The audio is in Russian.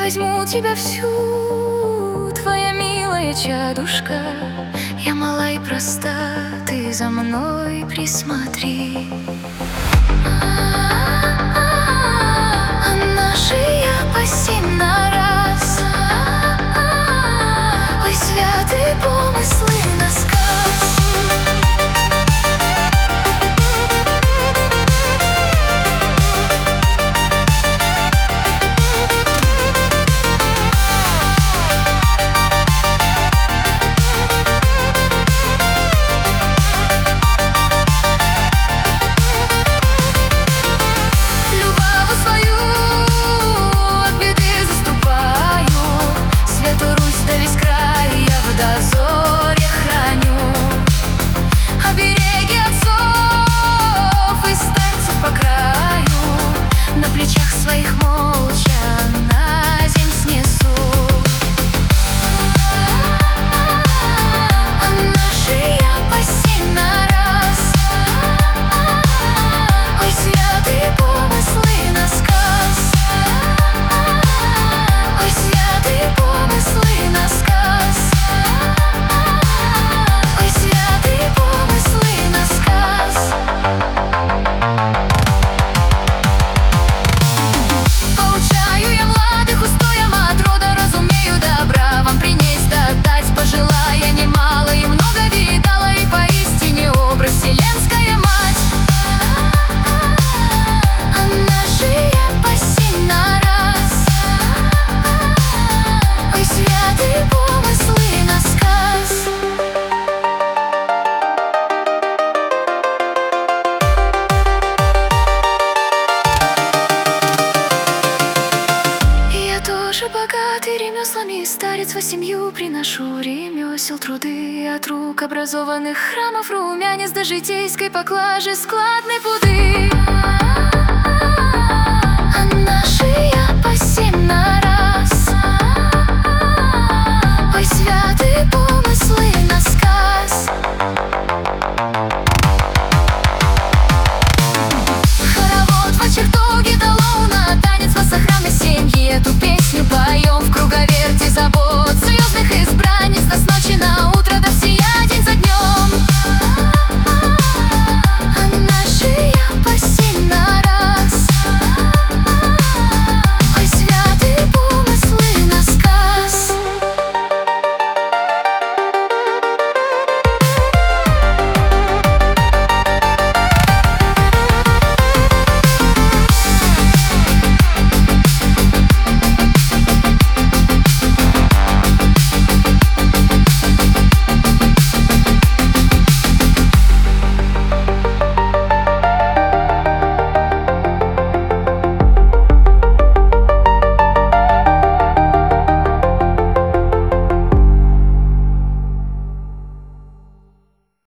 возьму тебя всю, твоя милая чадушка. Я мала и проста, ты за мной присмотри. А наши опасена раз. Ой, святые помыслы на сказ. Богатый ремеслами старец, во семью приношу ремесел труды. От рук образованных храмов румянец до житейской поклажи складной пуды.